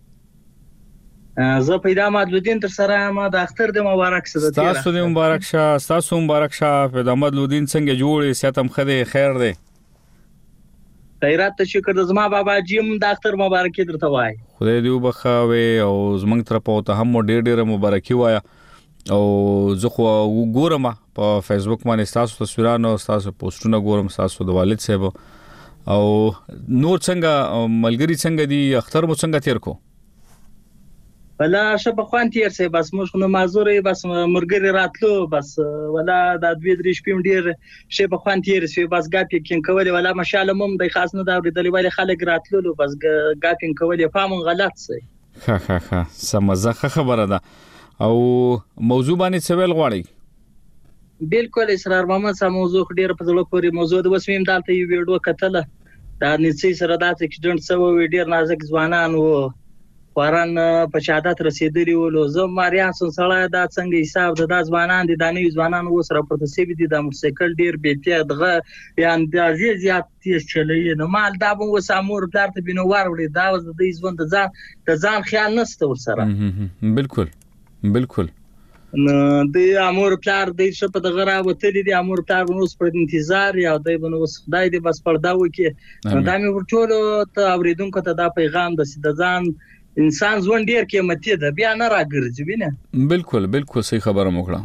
زه پیدا مدلودین تر سره ما د اختر د مبارک سره تاسو د مبارک شه تاسو مبارک شه پیدا مدلودین څنګه جوړې ساتم خدای خیر دی. خیرات ته شکر د زما بابا جیم د اختر مبارکي درته وای. خدای دې وبخاوي او زمنګ تر په ته هم ډېر ډېر مبارکي وایا او زه خو ګورم په فیسبوک باندې تاسو تصویرانو تاسو پوسټونه ګورم تاسو د والد صاحب او نور څنګه ملګری څنګه دي اختر مو څنګه تیر کو؟ ولا شپه خوان تیر سي بس موږ نو مازورې بس مرګري راتلو بس ولا د دوی درې شپې ډیر شپه خوان تیر سي بس ګاپي کین کولې ولا مشاله مم د خاص نه دا ورېدلې ولی خلک راتلو بس ګاپین کولې فهم غلط سي. ها ها ها سمزه خبره ده او موضوع باندې سوال غواړي؟ بالکل اسرار محمد صاحب موضوع ډیر په ځلو پورې موضوع د وسویم دالته یو ویډیو کتله دا نڅي سره دا اکسیډنټ سوي ډیر نازک ځوانان وو قران په شهادت رسیدلی ولو زه ماریا سنسړه دا څنګه حساب د داس ځوانان دي د نوې ځوانان و سره پرتسبي دي د موټرسایکل ډیر بیت دغه یا اندازې زیات تیز چلی نو مال دا مو سامور پلارته بینو وروړي دا د دې ژوند د ځان د ځان خیال نشته ور سره. بالکل بالکل نو د امور پلار د شپ د غرا وتلی دي امور پلار نو پر انتظار یا د بنو خدای دې بس پردا وکي دا مې ورټولو ته اوریدونکو ته دا پیغام د سید ځان انسان ژوند ډیر قیمتي ده بیا نه راګرځي وینه. بالکل بالکل صحیح خبره موکړه.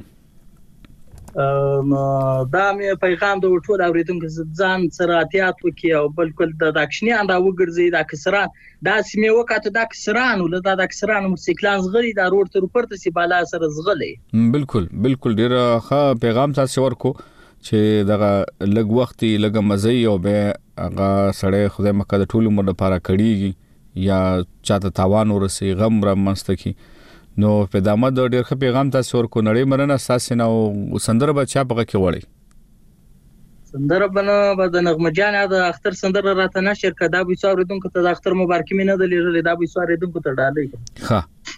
نو دا مې پیغام د ټول اوریدونکو ځان سره احتیاط وکي او بالکل د اکشنیان دا وګرځي دا کسران دا سیمه وکاته دا کسران ول دا د کسران موټرسایکلان زغلي دا روډ تر پورته سی بالا سره زغلي. بالکل بالکل ډیر ښه پیغام تاسو ورکو چې دغه لګ وختي لګ مزي او به هغه سړی خدای مکه د ټول عمر لپاره کړيږي یا چاته تاوان ورسي غم را مستکی نو په دامه د ډیر ښه پیغام تاسو ورکو نړۍ مرنه اساس نه او سندره بچا پغه کې وړي سندره بنه د نغمه جان د اختر سندره راته نشر کدا به څوردونکو ته د اختر مبارکي مینه د لري دا به څوردونکو ته ډالې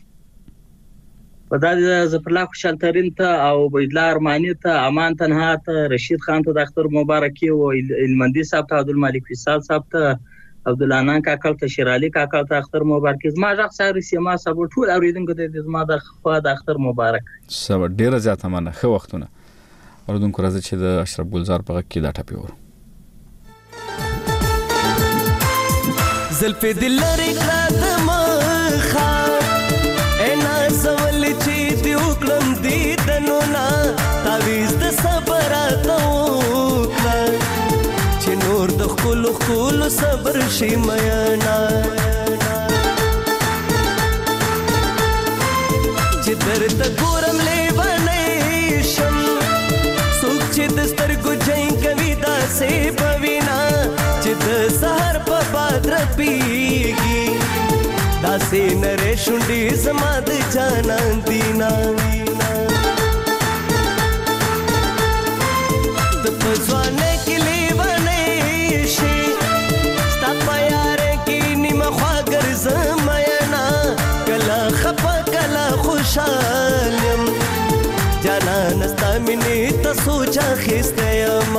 ښه په دا زفرلا خوشال ترين ته او بيدلا ارماني ته امان تنها ته رشید خان ته د اختر مبارکي او المندي صاحب ته عبدالملک فیصل صاحب ته عبدالانان کاکل ته شیرالی کاکل ته اختر مبارک زما ځخ ساري سیما صاحب ټول اوریدونکو ته زما د خوا د اختر مبارک. سم ډیر زیاته مننه خو وختونه اوریدونکو راځي چې د اشرف ګلزار په کې دا ټاپي ور زلفې دلری کړه مخا انا سوال چې دی وکړم دی دنو نا تعویز د صبر اتو چې نور د خپل خپل صبر شي میانا چې درته ګورم لیوانې شم څوک چې د سترګو جنګ کوي داسې په وینا چې د سحر په باد رپیږي داسې نرې شونډې زما د جانان دینا د په ځوانۍ کې لیونی شي ستا په یارۍ کې نیمه خوا ګرځم مینا کله خفه کله خوشحال یم جانان ستا مینې ته سوچ اخیستی یم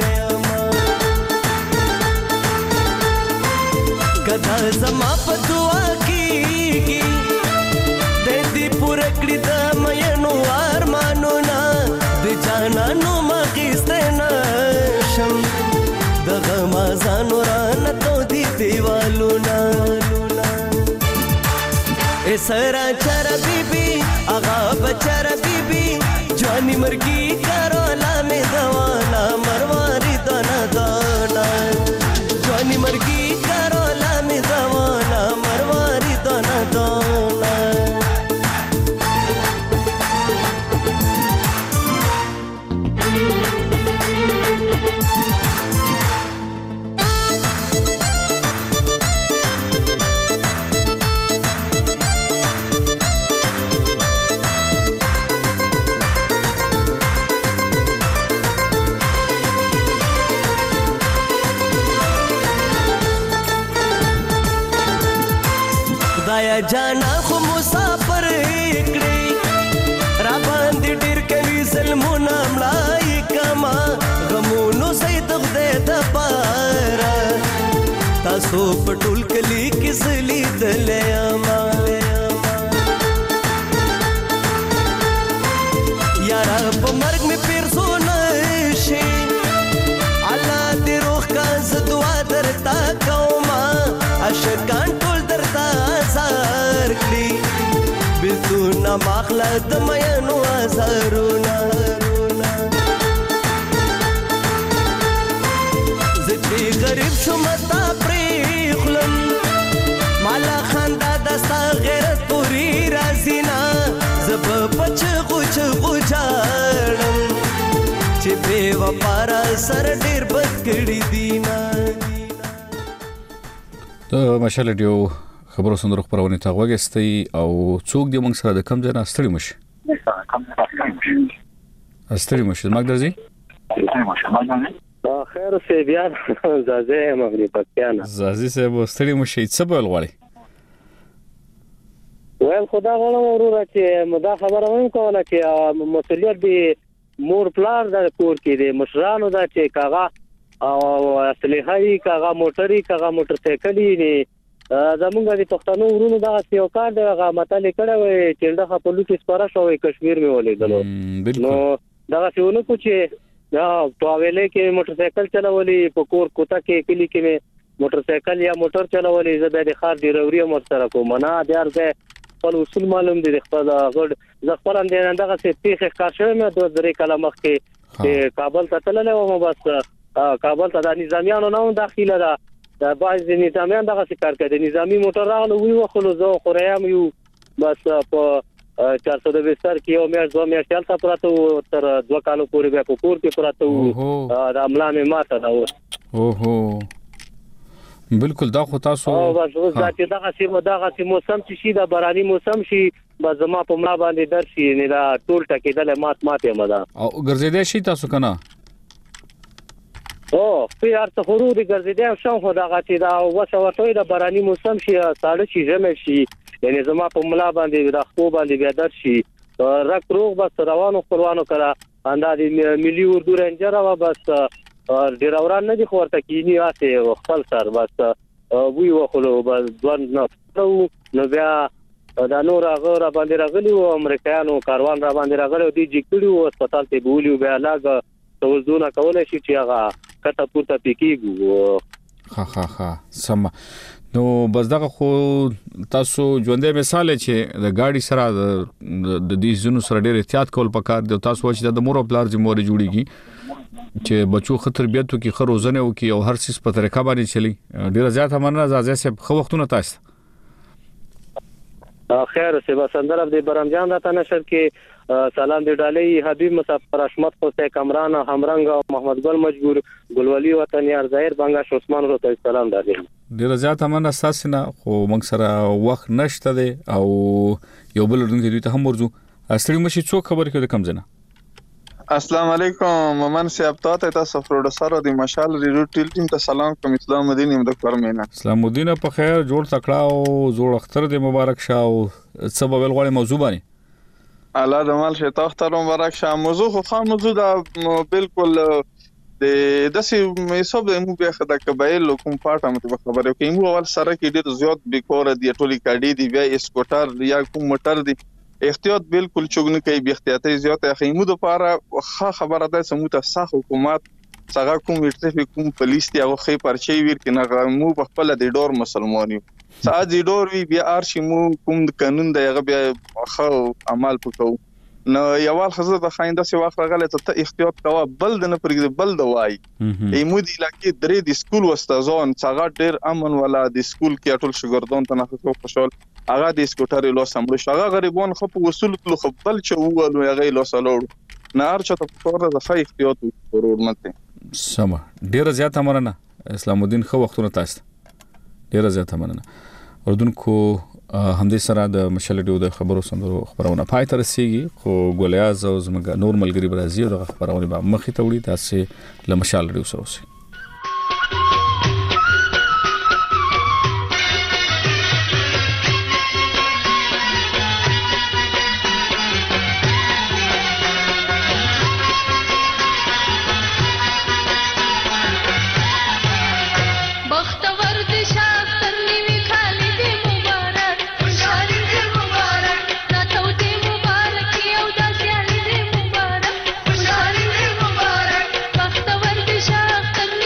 کدا زما په دعا کېږي د دې پوره کړي د مینو ارمانونه د جانانو مخیستی نشم دغه مازانو رانه تودي دیوالونه سرا چرا بیبی آغا بچرا بیبی جوانی مرگی کرولا میں دوانا مرواری دانا دانا جوانی مرگی کرولا میں دوانا مرواری دانا دانا خدایا جانا خو مسافر کړی را باندې ډېر کوي ظلمونه مړای کما غمونو سید خدای د پاره تاسو په ټول کلی کې زلی دلې ما یارا په مرګ می پیرسو نشي الله دې روح کا ز دعا درتا کوما اشکان ټول درتا زار کړی بلتونه ماخله د مینو ازارونه زه چې غریب شوم تا پرېخلم مالا خندا دستا غیرت پوری رازینا زه به په چغو چغو جاړم چې بې وفا را سر ډېر بد کړي دینا د مشال ډیو خبرو سندرو خبرونه تا وګستي او څوک دې موږ سره د کم ځای نه ستړي مشي ستړي مشي مګ درځي خیر سه بیا زازه مغرب پکانه زازي سه بو ستړي مشي څه بول غواړي ویل خدا غواړم وروره چې مدا خبره ویم کوله چې مسؤلیت دی مور پلار د کور کې دی مشرانو دا چې کاغه او اصلي کاغه موټري کاغه موټر سایکلي نه زمونږ د پښتنو ورونو دا یو کار دی هغه متل کړه وي چې دغه په لوټي سپاره شوی کشمیر می ولیدلو نو دا څونه کو چې دا پاویلې کې موټر سایکل چلولي په کور کوټه کې کلی کې موټر سایکل یا موټر چلولي زه د خار دی روري مر سره کوم نه دیارته خپل اصول معلوم دي خپل غړ ز خپل اندې دغه څه پیخه کار شوی مې دوه درې کاله مخکې کابل ته تللی وم بس کابل ته د نظامیانو نو داخله ده د باز نظامیان دغه کار کوي نظامی موټر راغلو وی وخلو زه خوريام یو بس په چار سو د بستر کې یو میاشت دوه میاشتې تل پراته تر دوه کالو پورې بیا په کور کې پراته د عملا مې ماته دا و اوهو بالکل دا خو تاسو او بس ځکه دغه سیمه دغه سیمه موسم چې شي د باراني موسم شي بس زما په ملا باندې درشي نه دا ټول ټکیدل مات ماته مده او ګرځیدې شي تاسو کنه او په ارته خوروري ګرځیدې شم خو دغه چې دا وسه وټوي د باراني موسم شي ساړه شي جمع شي یعنی زما په ملا باندې د خپل باندې بیا درشي رک روغ بس روانو خپلوانو کړه اندازې ملي اردو رنجر او بس ډیر اوران نه دي خورته کینی واسه خپل سر بس وی وخلو بس ځوان نه نو بیا دا نور هغه را باندې راغلی او امریکایانو کاروان را باندې راغلی او دی جګړو هسپتال ته بولیو بیا لاګ توزونه کولای شي چې هغه کته پورته پکېګو ها ها ها سم نو بس دغه خو تاسو ژوندې مثال چې د گاډي سره د دې زونو سره ډېر احتیاط کول پکار دی تاسو چې د مور پلار ذمہواری جوړیږي چې بچو خطر بیاتو کې خروزنه او کې او هر څه په طریقه باندې چلی ډېر زیات امانه زازه سه خو وختونه تاسو خیر سه بسندر د برمجان راته نشر کې سلام دی ډالۍ حبیب مسافر رحمت حسین کمران همرنګ محمد ګل مجبور ګلولی وطن یار ظاهر بنگاش عثمان رو ته سلام ډالۍ ډیر زیات مننه تاسو نه خو موږ سره وخت نشته دی او یو بل ورته دوی ته هم ورځو اصلي مشي څو خبر کې د کم زنه السلام علیکم مومن صاحب تاسو پروډوسر د مشال ریډیو ټیل ټیم ته سلام کوم اسلام الدین د فرمینا اسلام الدین په خیر جوړ تکړه او زوړ اختر د مبارک شاو سبب ولغړی موضوع باندې الله د مال شه تختر مبارک شاه موضوع خو خام موضوع دا بالکل د داسې حساب د مو به خدای قبایل کوم پاټه مت خبره کوي مو اول سره کې ډیر زیات بیکور دی ټولي کاډي دی بیا اسکوټر یا کوم موټر دی احتیاط بالکل چوغنه کوي به احتیاطي زیات خیمو د پاره ښه خبره ده سموت صح حکومت څنګه کوم ټریفیک کوم پولیس دی هغه خې پرچي ویر کنه مو په خپل د ډور مسلمانیو ساج ډور وی بیا ارشي مو کوم قانون دی هغه بیا خو عمل وکاو نو یوال خزه د خاینده سی واخ غلطه ته احتیاط کوا بل د نه پرګ بل د وای ایمو دی لکه درې د سکول واستازون څنګه ډیر امن ولا د سکول کې ټول شګردون ته نه خوشحال هغه د سکوټر له سملو شغه غریبون خو په وصول کلو خپل چې وولو هغه له سلوړ نار چې ته په ورته د خای احتیاط ضرور مته سم ډیر زیات مننه اسلام الدین خو وختونه تاسو ډیر زیات مننه اردوونکو همدې سره د مشالډیو د خبرو سندرو خبرونه پای ته رسیږي خو ګولیاز او زمګ نور ملګری برازي د خبرونه به مخې ته وړي تاسو له مشالډیو سره اوسئ مبارک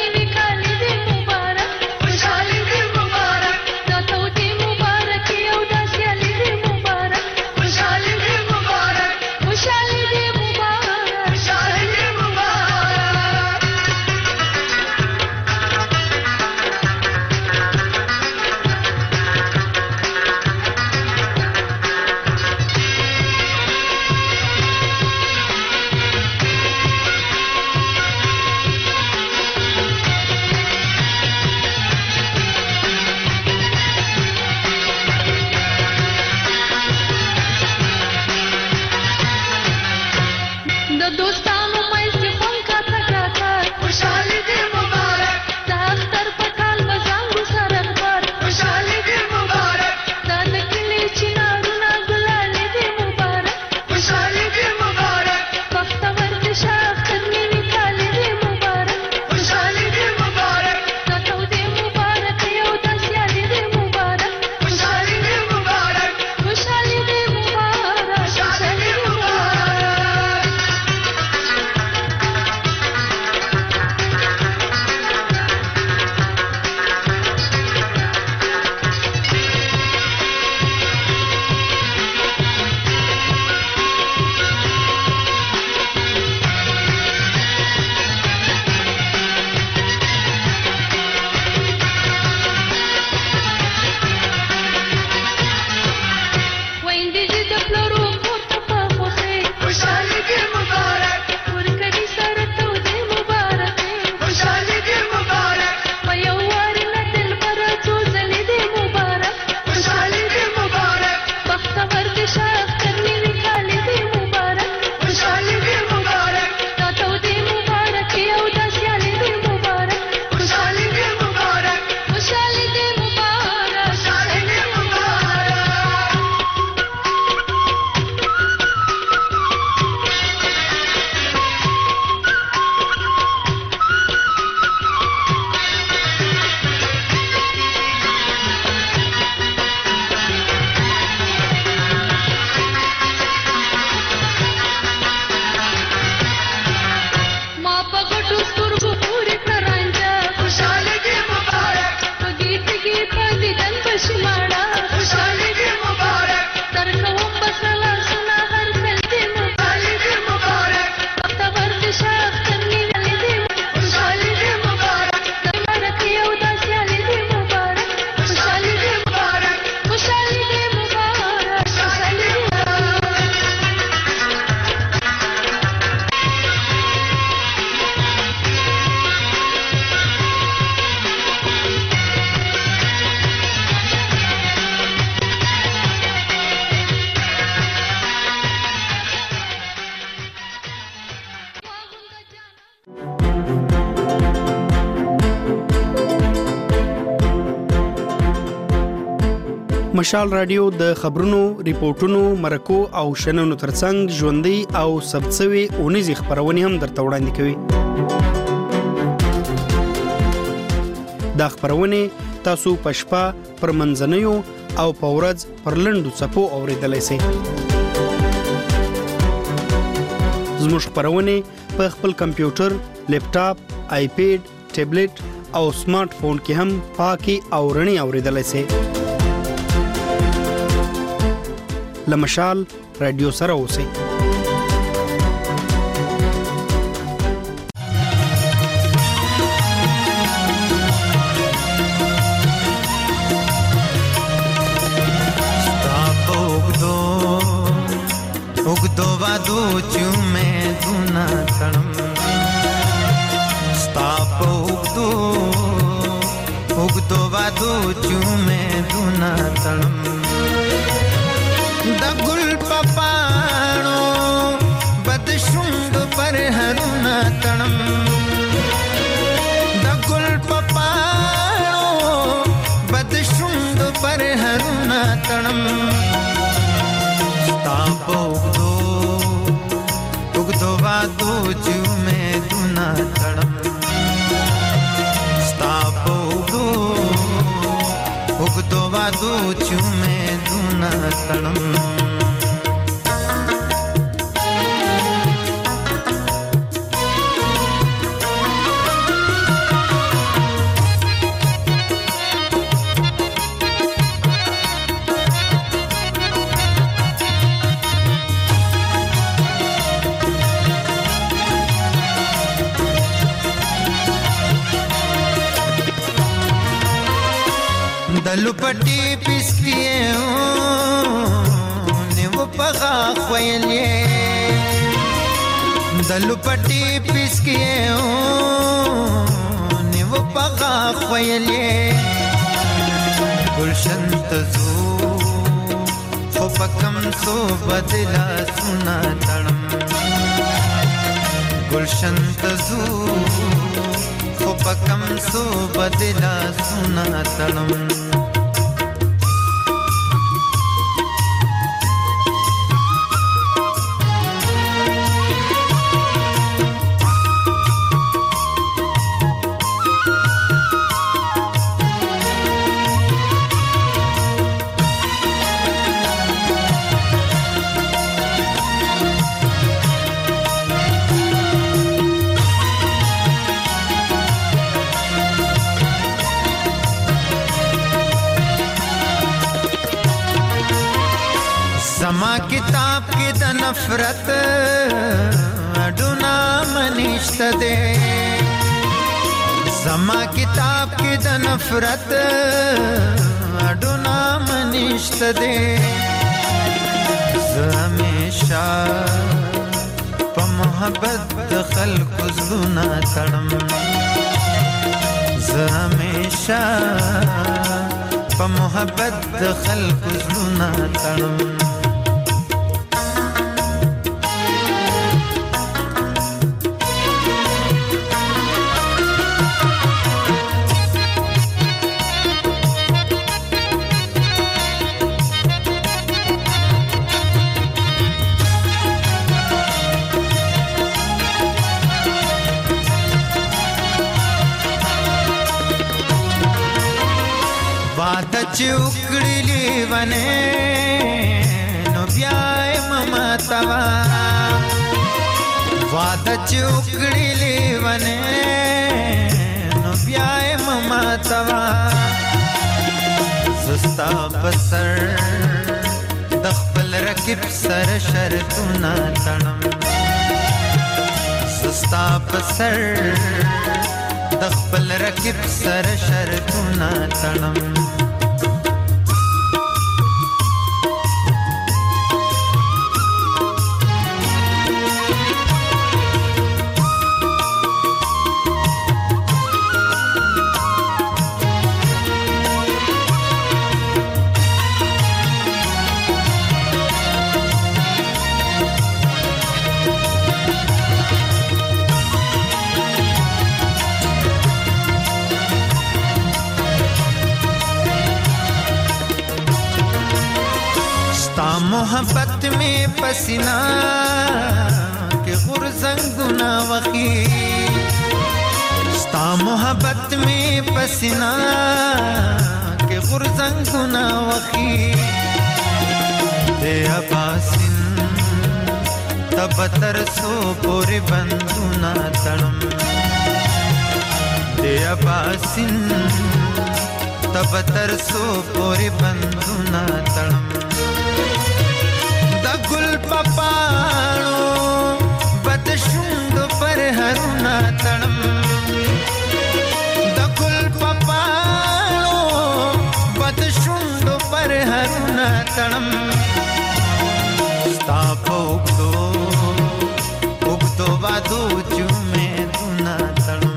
مشال رادیو د خبرونو، ریپورتونو، مرکو او شننو ترڅنګ ژوندۍ او ثبت شوي اونیزې خپرونې هم درته وړاندې کوي. دا خپرونې تاسو په شپه، پر منځنیو او په ورځ پر لنډو څپو اورېدلی سئ. زموږ خپرونې په خپل کمپیوټر، لیپټاپ، آیپیډ، ټابلیټ او سمارټ فون کې هم پاکي او رڼې اورېدلی سئ. له مشال رادیو سره اوسئ. उगदो वादो चुमे दुना तड़म स्ताप उगदो उगदो वादो चुमे दुना तड़म दगुल पपाणो बदशुंग पर हरुना तड़म दगुल पपाणो बदशुंग पर हरुना तड़म स्ताप उगदो उगदो वादो चुमे दुना तड़म स्ताप उगदो उगदो वादो चुमे दुना तड़म दलुपटी पिसकिए ने वो पगा ख्वयलिए दलुपटी पिसकिए ने वो पगा ख्वयलिए गुलशन तजू खो पकम सो बदला सुना तड़म गुलशन तजू खो पकम सो बदला सुना तड़म समा किताब की द नफरत अडुना मनिश्त दे समा किताब की द नफरत अडुना मनिश्त दे हमेशा प मोहब्बत खल्क जुना तड़म हमेशा प मोहब्बत खल्क जुना तड़म चुकड़ी वने नो ब्याय ममतवा वाद चुकड़ी वने नो ब्याय ममतवा सुस्ता बसर दखपल रकिब सर शरतुना तड़म सुस्ता बसर दखपल रकिब सर शरतुना तड़म मोहब्बत में पसीना के गुरजंगुना वखी स्ता मोहब्बत में पसीना के गुरजंगुना वखी दे अबासिन तब तरसो पोरे बंदुना तड़म दे अबासिन तब तरसो पोरे बंदुना तड़म द गुल पपाड़ो बदशुंड पर हरुना तड़म द गुल पपाड़ो बदशुंड पर हरुना तड़म स्तापो उगदो उगदो वादो जुमे दुना तड़म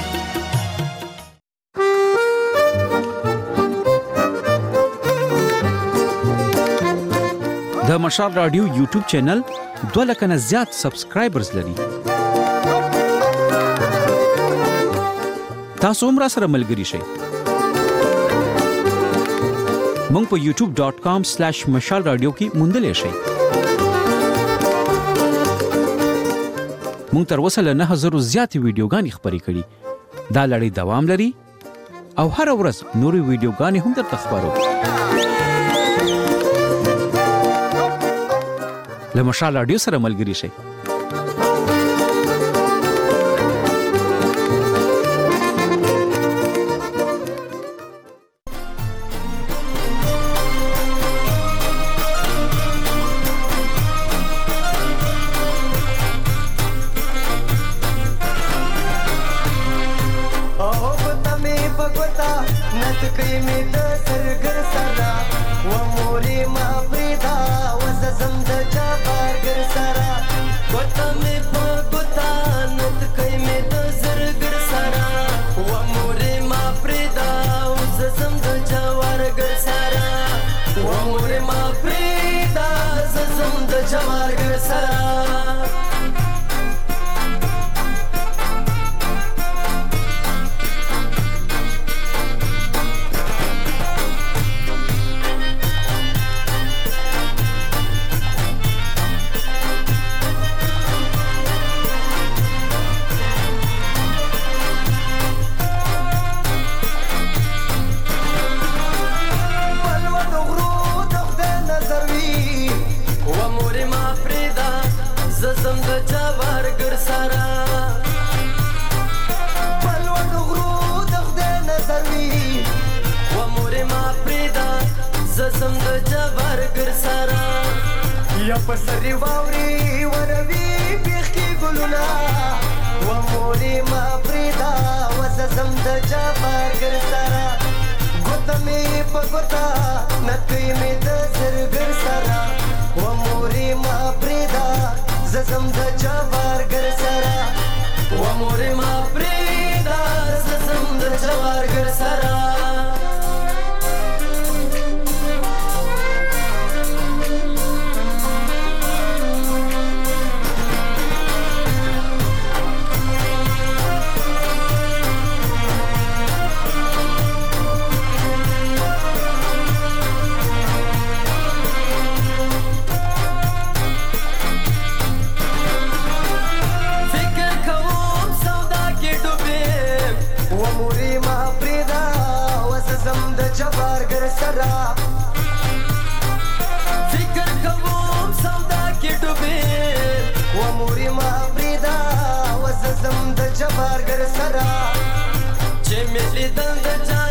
د مشال رادیو یوټیوب چینل دوه لکه نه زیات سبسکرایبرز لري. تاسو هم راسره ملګري شئ. مونږ په یوټیوب ډاٹ کام سلیش مشال رادیو کې موندلی شئ. مونږ تر اوسه له نه زره زیاتې ویډیوګانې خپرې کړي. دا لړۍ دوام لري او هره ورځ نورې ویډیوګانې هم درته خپرو. له مشال رادیو سره ملګري شئ. जबारगर सरा जे मिली दंग जा